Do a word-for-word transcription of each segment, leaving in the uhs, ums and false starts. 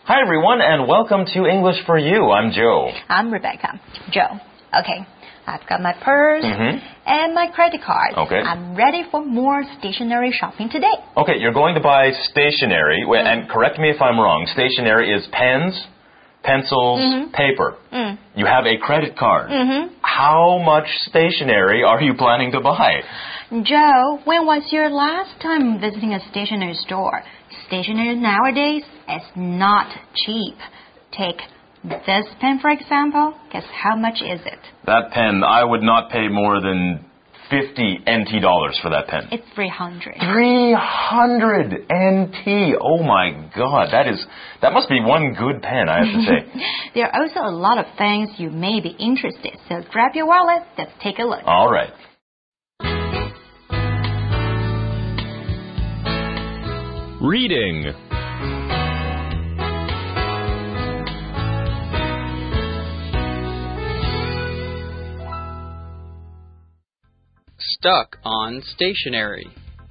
Hi, everyone, and welcome to English for You. I'm Joe. I'm Rebecca. Joe. Okay. I've got my purse mm-hmm. and my credit card. Okay. I'm ready for more stationery shopping today. Okay, you're going to buy stationery. Mm. And correct me if I'm wrong. Stationery is pens, pencils, mm-hmm. paper. Mm. You have a credit card. Mm-hmm. How much stationery are you planning to buy? Joe, when was your last time visiting a stationery store? Stationery nowadays is not cheap. Take this pen, for example. Guess how much is it? That pen, I would not pay more than fifty N T dollars for that pen. It's three hundred. three hundred N T. Oh my God, that is that must be one good pen, I have to say. There are also a lot of things you may be interested. So grab your wallet. Let's take a look. All right. Reading. Stuck on stationery.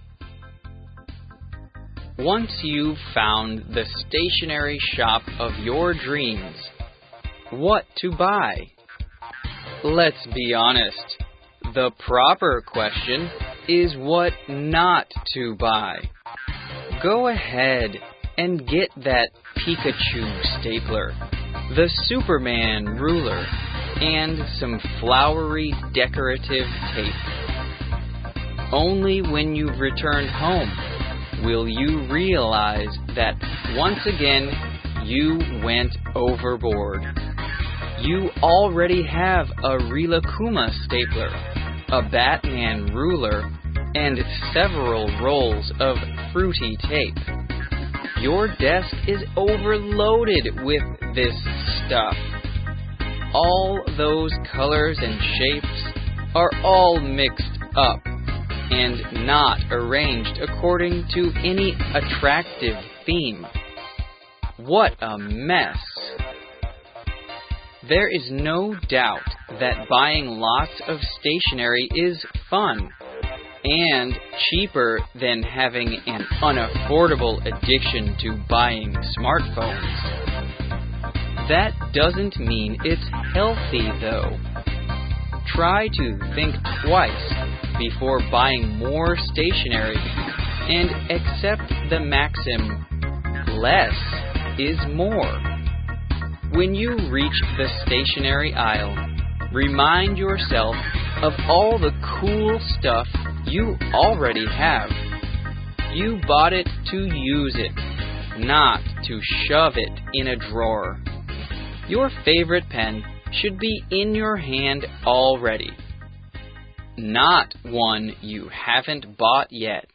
Once you've found the stationery shop of your dreams, what to buy? Let's be honest. The proper question is what not to buy. Go ahead and get that Pikachu stapler, the Superman ruler, and some flowery decorative tape. Only when you've returned home will you realize that once again you went overboard. You already have a Rilakkuma stapler, a Batman ruler, and several rolls of fruity tape. Your desk is overloaded with this stuff. All those colors and shapes are all mixed up and not arranged according to any attractive theme. What a mess! There is no doubt that buying lots of stationery is fun and cheaper than having an unaffordable addiction to buying smartphones. That doesn't mean it's healthy, though. Try to think twice before buying more stationery and accept the maxim, less is more. When you reach the stationery aisle, remind yourself of all the cool stuff you already have. You bought it to use it, not to shove it in a drawer. Your favorite pen should be in your hand already, not one you haven't bought yet.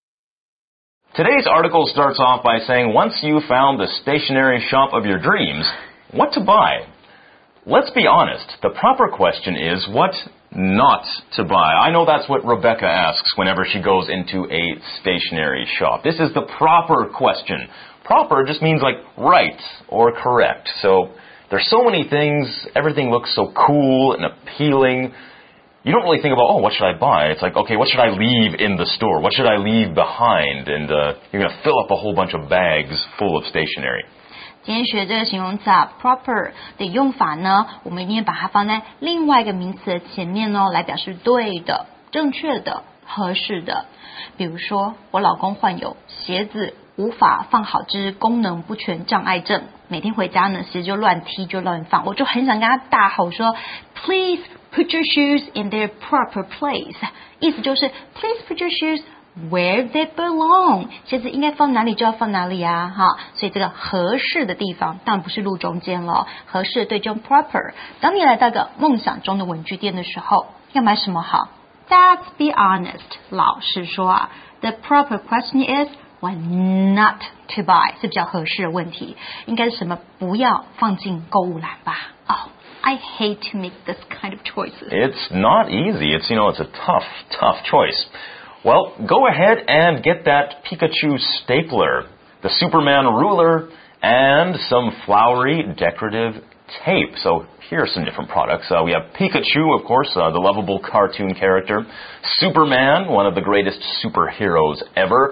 Today's article starts off by saying, once you've found the stationery shop of your dreams, what to buy? Let's be honest. The proper question is, what not to buy? I know that's what Rebecca asks whenever she goes into a stationery shop. This is the proper question. Proper just means like right or correct. So there's so many things. Everything looks so cool and appealing. You don't really think about, oh, what should I buy? It's like, okay, what should I leave in the store? What should I leave behind? And uh, you're going to fill up a whole bunch of bags full of stationery. 今天学这个形容词啊 proper 的用法呢，我们一定把它放在另外一个名词的前面哦，来表示对的、正确的、合适的。比如说，我老公患有鞋子无法放好之功能不全障碍症，每天回家呢，鞋就乱踢就乱放，我就很想跟他大吼说 ，Please put your shoes in their proper place。意思就是 Please put your shoes where they belong， 鞋子应该放哪里就要放哪里啊，哈，所以这个合适的地方当然不是路中间了，合适的对就 proper。当你来到个梦想中的文具店的时候，要买什么好 ？Let's be honest， 老实说啊 ，the proper question is what not to buy 是比较合适的问题，应该是什么不要放进购物篮吧？哦、oh, ，I hate to make this kind of choices. It's not easy. It's you know it's a tough, tough choice. Well, go ahead and get that Pikachu stapler, the Superman ruler, and some flowery decorative tape. So here are some different products. Uh, we have Pikachu, of course, uh, the lovable cartoon character. Superman, one of the greatest superheroes ever.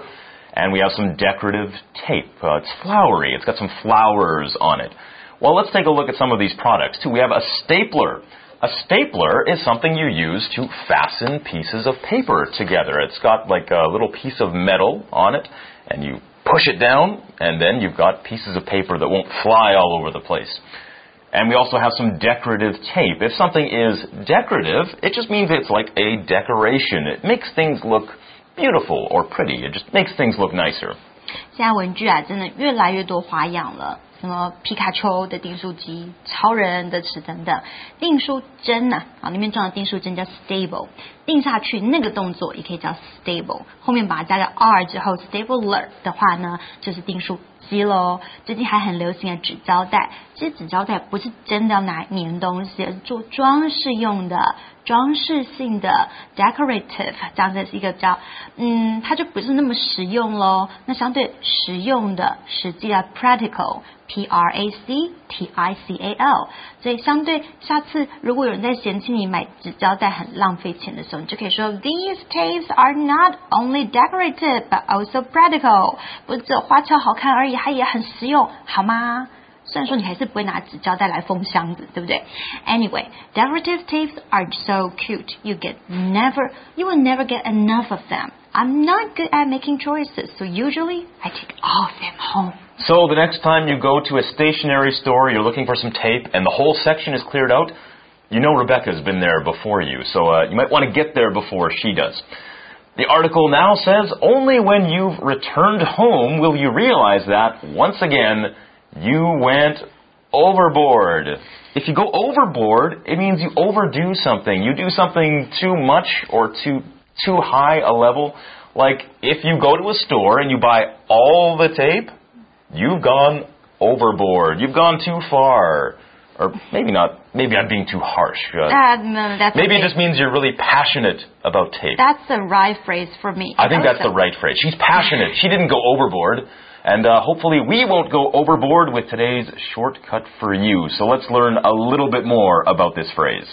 And we have some decorative tape. Uh, it's flowery. It's got some flowers on it. Well, let's take a look at some of these products, too. We have a stapler. A stapler is something you use to fasten pieces of paper together. It's got like a little piece of metal on it, and you push it down, and then you've got pieces of paper that won't fly all over the place. And we also have some decorative tape. If something is decorative, it just means it's like a decoration. It makes things look beautiful or pretty. It just makes things look nicer. 现在文具啊，真的越来越多花样了。什么皮卡丘的订书机、超人的尺等等，订书针呢、啊？啊，里面装的订书针叫 stable， 订下去那个动作也可以叫 stable， 后面把它加个 r 之后 ，stabler 的话呢，就是订书机喽。最近还很流行的纸胶带，其实纸胶带不是真的要拿来粘东西，而是做装饰用的。装饰性的 decorative 这样子是一个比较，嗯，它就不是那么实用咯。那相对实用的、实际的 practical P R A C T I C A L， 所以相对下次如果有人在嫌弃你买纸胶带很浪费钱的时候，你就可以说 These tapes are not only decorative but also practical， 不是只有花俏好看而已，它也很实用，好吗？虽然说你还是不会拿纸胶带来封箱子，对不对 ？Anyway, decorative tapes are so cute. You get never, you will never get enough of them. I'm not good at making choices, so usually I take all of them home. So the next time you go to a stationery store, you're looking for some tape, and the whole section is cleared out, you know Rebecca's been there before you, so uh, you might want to get there before she does. The article now says, only when you've returned home will you realize that, once again, you went overboard. If you go overboard, it means you overdo something. You do something too much or too too high a level. Like if you go to a store and you buy all the tape, you've gone overboard. You've gone too far. Or maybe not. Maybe I'm being too harsh. Uh, uh, no, that's maybe okay. It just means you're really passionate about tape. That's the right phrase for me. I think also. that's the right phrase. She's passionate. She didn't go overboard. And uh, hopefully we won't go overboard with today's shortcut for you. So let's learn a little bit more about this phrase.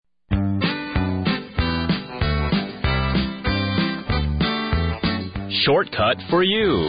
Shortcut for you.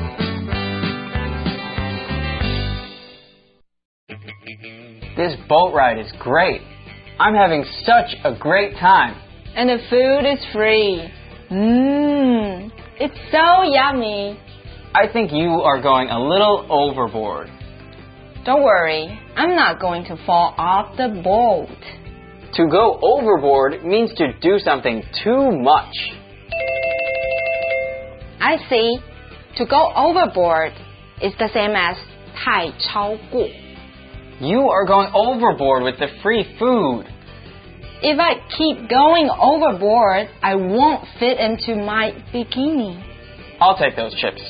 This boat ride is great. I'm having such a great time. And the food is free. Mmm, it's so yummy. I think you are going a little overboard. Don't worry, I'm not going to fall off the boat. To go overboard means to do something too much. I see. To go overboard is the same as 太超过. You are going overboard with the free food. If I keep going overboard, I won't fit into my bikini. I'll take those chips.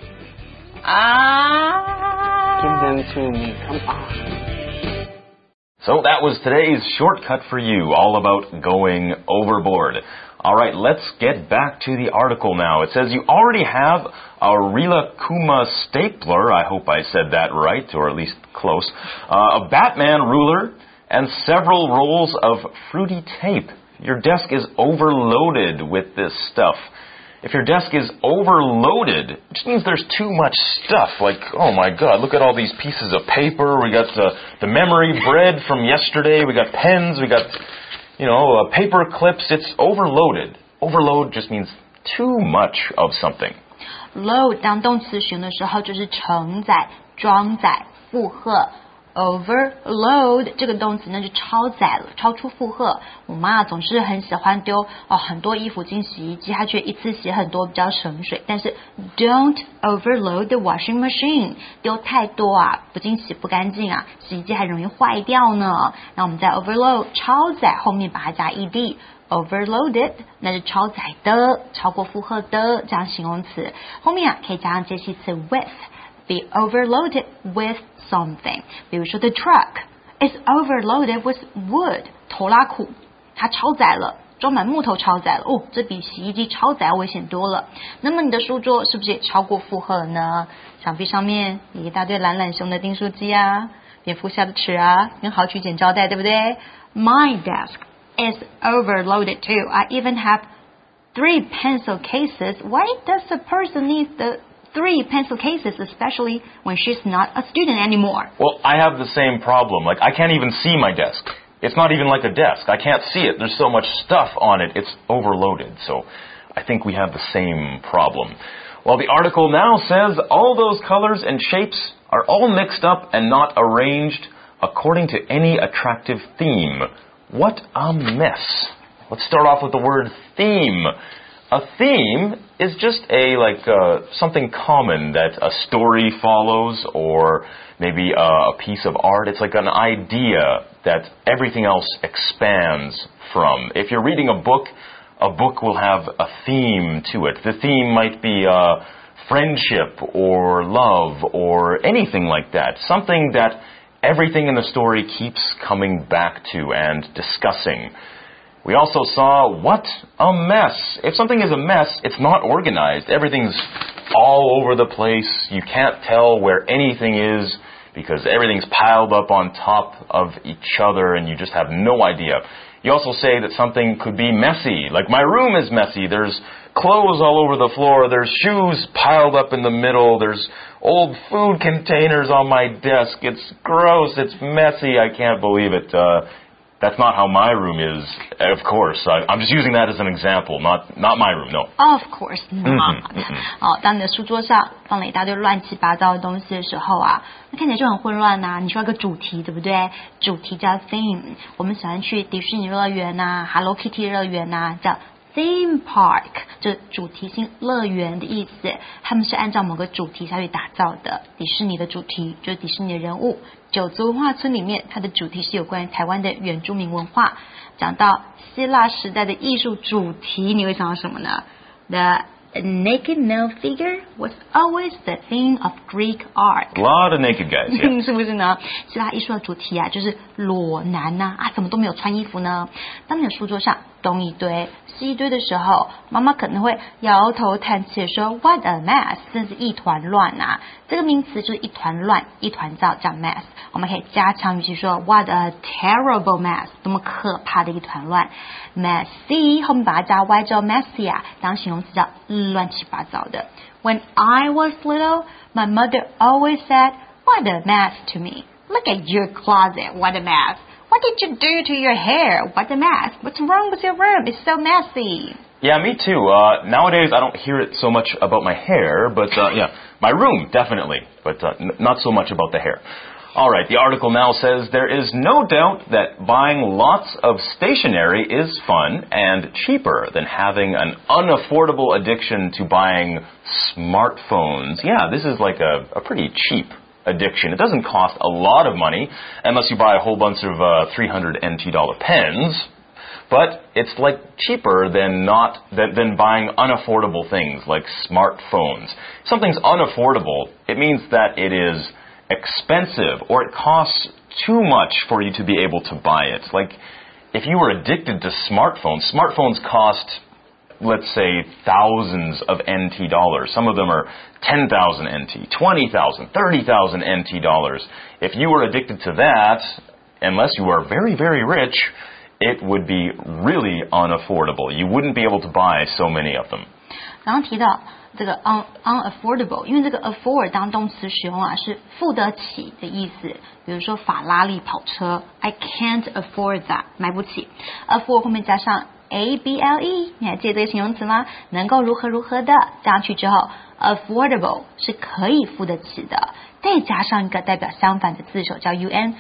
Ah. Give them to me. Come on. So that was today's shortcut for you, all about going overboard. All right, let's get back to the article now. It says you already have a Rilakkuma stapler, I hope I said that right, or at least close, uh, a Batman ruler, and several rolls of fruity tape. Your desk is overloaded with this stuff. If your desk is overloaded, it just means there's too much stuff. Like, oh my God, look at all these pieces of paper. We got the, the memory bread from yesterday. We got pens. We got, you know, uh, paper clips. It's overloaded. Overload just means too much of something. Load 当动词形的时候就是承载、装载、负荷。Overload 这个动词呢就超载了，超出负荷。我妈总是很喜欢丢哦很多衣服进洗衣机，她觉得一次洗很多比较省水。但是 don't overload the washing machine， 丢太多啊，不仅洗不干净啊，洗衣机还容易坏掉呢。那我们在 overload 超载后面把它加 ed。Overloaded 那是超载的，超过负荷的这样形容词。后面啊可以加上介系词 with。Be overloaded with something. 比如说 the truck is overloaded with wood. 拖拉库它超载了，装满木头超载了。哦，这比洗衣机超载危险多了。那么你的书桌是不是也超过负荷了呢？墙壁上面有一大堆懒懒熊的订书机啊，蝙蝠侠的尺啊，跟好取剪胶带，对不对？ My desk is overloaded too. I even have three pencil cases. Why does a person need the three pencil cases, especially when she's not a student anymore? Well, I have the same problem. Like, I can't even see my desk. It's not even like a desk. I can't see it. There's so much stuff on it. It's overloaded. So I think we have the same problem. Well, the article now says all those colors and shapes are all mixed up and not arranged according to any attractive theme. What a mess. Let's start off with the word theme. A theme is just a like uh, something common that a story follows, or maybe a, a piece of art. It's like an idea that everything else expands from. If you're reading a book, a book will have a theme to it. The theme might be uh, friendship or love or anything like that. Something that everything in the story keeps coming back to and discussing. We also saw, what a mess. If something is a mess, it's not organized. Everything's all over the place. You can't tell where anything is because everything's piled up on top of each other and you just have no idea. You also say that something could be messy. Like, my room is messy. There's clothes all over the floor. There's shoes piled up in the middle. There's old food containers on my desk. It's gross. It's messy. I can't believe it. Uh, That's not how my room is, of course. I, I'm just using that as an example, not not my room, no. Of course not. 嗯嗯好，当你的书桌上放了一大堆乱七八糟的东西的时候啊，那看起来就很混乱呐、啊。你需要一个主题，对不对？主题叫 theme。我们喜欢去迪士尼乐园呐、啊、Hello Kitty 乐园呐、啊，叫theme park， 就是主题性乐园的意思。他们是按照某个主题下去打造的。迪士尼的主题就是迪士尼的人物。九族文化村里面，它的主题是有关于台湾的原住民文化。讲到希腊时代的艺术主题，你会想到什么呢？ The naked male figure was always the theme of Greek art. A lot of naked guys, yeah. 是不是呢？希腊艺术的主题啊，就是裸男呐、啊，啊，怎么都没有穿衣服呢？当你的书桌上东一堆西一堆的时候，妈妈可能会摇头叹气地说 What a mess， 真是一团乱啊！这个名词就是一团乱、一团糟，叫 mess。我们可以加强语气说 What a terrible mess， 多么可怕的一团乱。Messy 后面把它加 y 之后 messy 啊，当形容词叫乱七八糟的。When I was little, my mother always said, What a mess to me. Look at your closet, what a mess. What did you do to your hair? What a mess. What's wrong with your room? It's so messy. Yeah, me too. Uh, nowadays, I don't hear it so much about my hair, but uh, yeah, my room, definitely, but uh, n- not so much about the hair. All right, the article now says there is no doubt that buying lots of stationery is fun and cheaper than having an unaffordable addiction to buying smartphones. Yeah, this is like a, a pretty cheap addiction. It doesn't cost a lot of money unless you buy a whole bunch of uh, three hundred N T dollar pens, but it's like cheaper than not than, than buying unaffordable things like smartphones. If something's unaffordable, it means that it is expensive or it costs too much for you to be able to buy it. Like, if you were addicted to smartphones, smartphones cost, let's say, thousands of N T dollars. Some of them are ten thousand N T, twenty thousand, thirty thousand N T dollars. If you were addicted to that, unless you are very, very rich, it would be really unaffordable. You wouldn't be able to buy so many of them. 刚刚提到这个 un unaffordable， 因为这个 afford 当动词使用啊是付得起的意思。比如说法拉利跑车 ，I can't afford that， 买不起。afford 后面加上 A B L E， 你还记得这个形容词吗？能够如何如何的，加上去之后 affordable 是可以付得起的，再加上一个代表相反的字首叫 un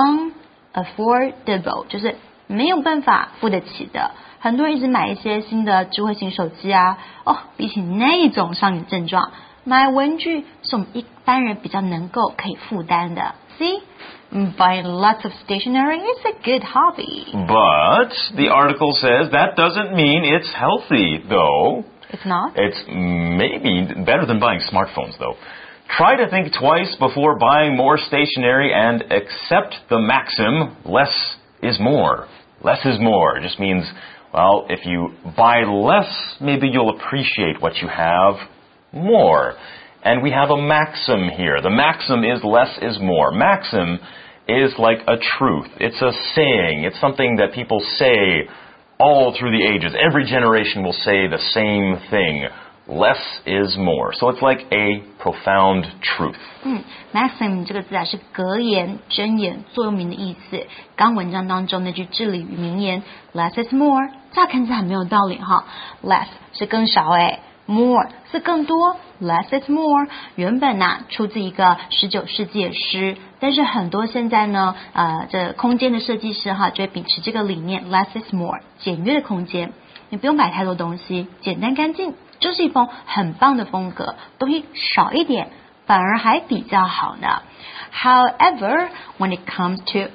unaffordable， 就是没有办法付得起的。很多人一直买一些新的智慧型手机啊，哦，比起那种上瘾症状，买文具是我们一般人比较能够可以负担的。See, buying lots of stationery is a good hobby. But the article says that doesn't mean it's healthy, though. It's not? It's maybe better than buying smartphones, though. Try to think twice before buying more stationery and accept the maxim, less is more. Less is more. It just means, well, if you buy less, maybe you'll appreciate what you have more. And we have a maxim here. The maxim is less is more. Maxim is like a truth. It's a saying. It's something that people say all through the ages. Every generation will say the same thing. Less is more. So it's like a profound truth. 嗯 ，maxim 这个字啊是格言、箴言、座右铭的意思。刚文章当中那句至理名名言 ，less is more， 乍看起来很没有道理哈。less 是更少哎 ，more 是更多 ，less is more。原本呐、啊、出自一个十九世纪的诗，但是很多现在呢，呃，这空间的设计师哈就会秉持这个理念 ，less is more， 简约的空间，你不用摆太多东西，简单干净。就是一封很棒的风格，东西少一点反而还比较好呢。However, when it comes to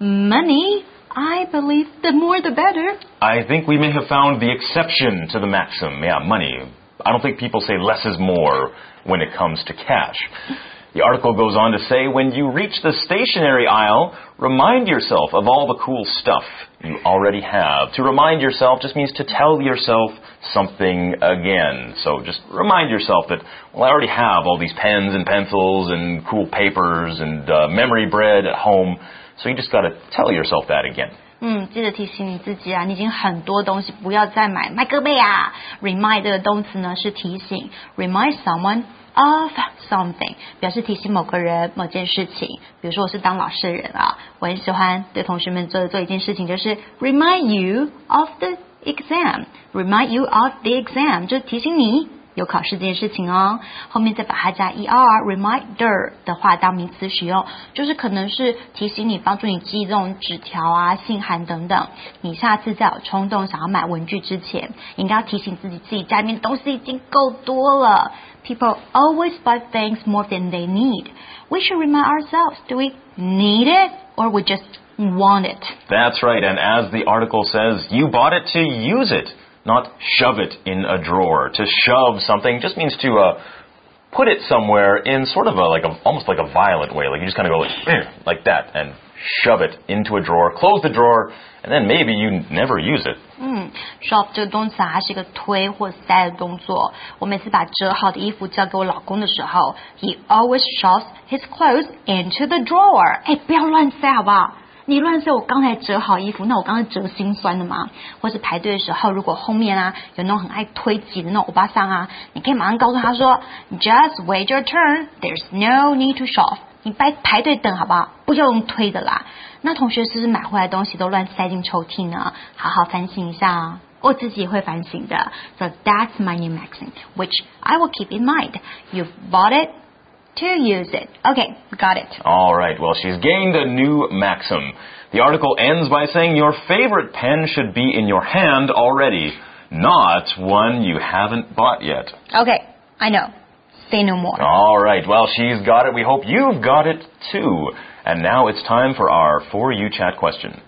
money, I believe the more the better. I think we may have found the exception to the maxim. Yeah, money. I don't think people say less is more when it comes to cash. The article goes on to say, when you reach the stationery aisle, remind yourself of all the cool stuff you already have. To remind yourself just means to tell yourself something again. So just remind yourself that, well, I already have all these pens and pencils and cool papers and uh, memory bread at home. So you just got to tell yourself that again. 嗯，记得提醒你自己啊，你已经很多东西不要再买，买个背啊。Remind 这个动词呢是提醒 ，remind someone of something 表示提醒某个人某件事情。比如说我是当老师的人啊，我很喜欢对同学们做做一件事情，就是 remind you of the exam，remind you of the exam 就是提醒你有考试这件事情哦，后面再把它加 er，reminder 的话当名词使用，就是可能是提醒你、帮助你记这种纸条啊、信函等等。你下次再有冲动想要买文具之前，应该要提醒自己，自己家里面东西已经够多了。People always buy things more than they need. We should remind ourselves, do we need it or we just want it? That's right, and as the article says, you bought it to use it. Not shove it in a drawer. To shove something just means to uh, put it somewhere in sort of a like a almost like a violent way. Like you just kind of go like like that and shove it into a drawer. Close the drawer, and then maybe you never use it. 嗯 ，shove 这个动词啊，它是一个推或塞的动作。我每次把折好的衣服交给我老公的时候 ，he always shoves his clothes into the drawer. 哎，不要乱塞好不好？你乱塞，我刚才折好衣服，那我刚才折心酸的吗？或是排队的时候，如果后面啊有那种很爱推挤的那种欧巴桑啊，你可以马上告诉他说 ，Just wait your turn. There's no need to shove. 你排排队等好不好？不要用推的啦。那同学是不是买回来的东西都乱塞进抽屉呢？好好反省一下啊。我自己也会反省的。So that's my new maxim, which I will keep in mind. You've bought it to use it. Okay, got it. All right, well, she's gained a new maxim. The article ends by saying your favorite pen should be in your hand already, not one you haven't bought yet. Okay, I know. Say no more. All right, well, she's got it. We hope you've got it too. And now it's time for our For You Chat question.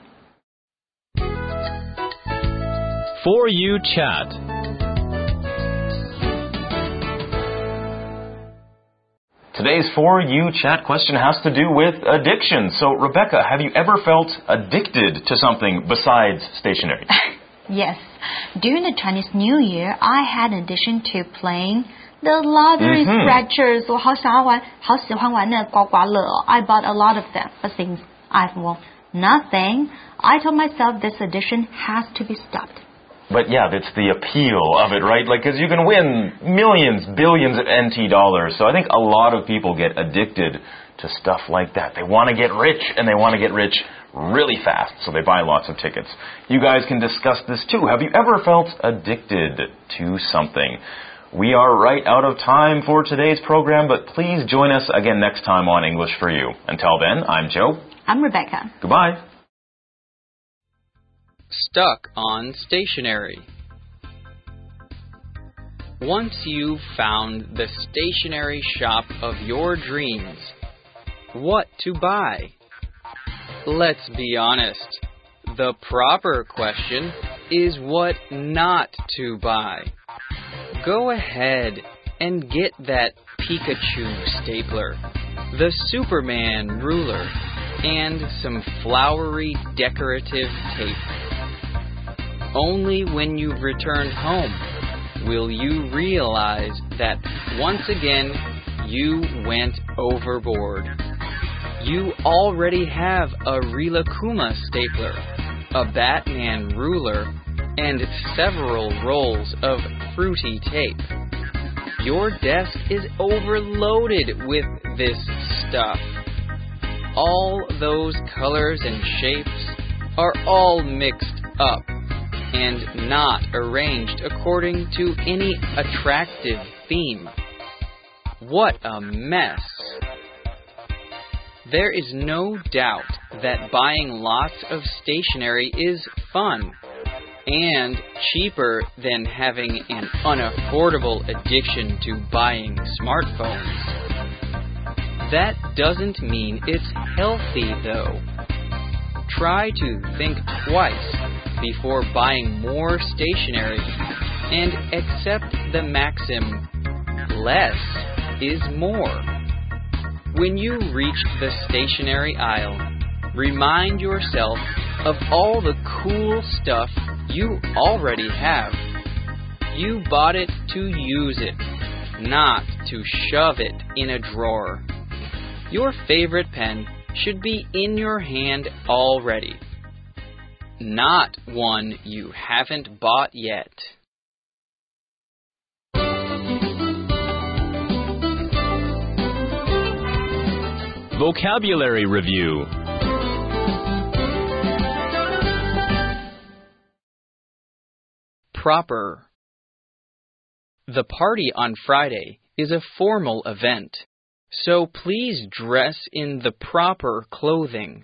For You Chat. Today's For You Chat question has to do with addiction. So, Rebecca, have you ever felt addicted to something besides stationery? Yes. During the Chinese New Year, I had an addiction to playing the lottery Mhm. scratchers. 我好想要玩，好喜欢玩那个刮刮乐哦。I bought a lot of them, but since I've won nothing, I told myself this addiction has to be stopped. But yeah, that's the appeal of it, right? Like, because you can win millions, billions of N T dollars. So I think a lot of people get addicted to stuff like that. They want to get rich, and they want to get rich really fast, so they buy lots of tickets. You guys can discuss this too. Have you ever felt addicted to something? We are right out of time for today's program, but please join us again next time on English for You. Until then, I'm Joe. I'm Rebecca. Goodbye. Stuck on stationery. Once you've found the stationery shop of your dreams, what to buy? Let's be honest. The proper question is what not to buy. Go ahead and get that Pikachu stapler, the Superman ruler, and some flowery decorative tape. Only when you've returned home will you realize that once again you went overboard. You already have a Rilakkuma stapler, a Batman ruler, and several rolls of fruity tape. Your desk is overloaded with this stuff. All those colors and shapes are all mixed up and not arranged according to any attractive theme. What a mess! There is no doubt that buying lots of stationery is fun and cheaper than having an unaffordable addiction to buying smartphones. That doesn't mean it's healthy, though. Try to think twice before buying more stationery and accept the maxim, less is more. When you reach the stationery aisle, remind yourself of all the cool stuff you already have. You bought it to use it, not to shove it in a drawer. Your favorite pen should be in your hand already, not one you haven't bought yet. Vocabulary Review. Proper. The party on Friday is a formal event, so please dress in the proper clothing.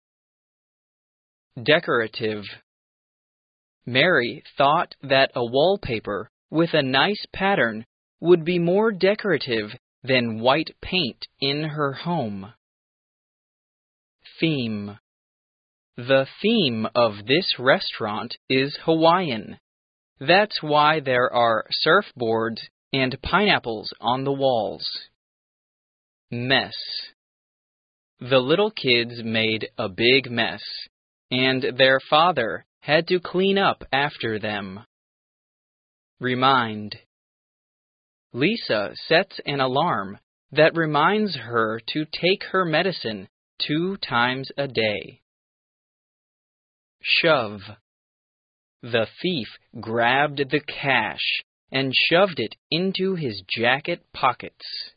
Decorative. Mary thought that a wallpaper with a nice pattern would be more decorative than white paint in her home. Theme. The theme of this restaurant is Hawaiian. That's why there are surfboards and pineapples on the walls. Mess. The little kids made a big mess, and their father had to clean up after them. Remind. Lisa sets an alarm that reminds her to take her medicine two times a day. Shove. The thief grabbed the cash and shoved it into his jacket pockets.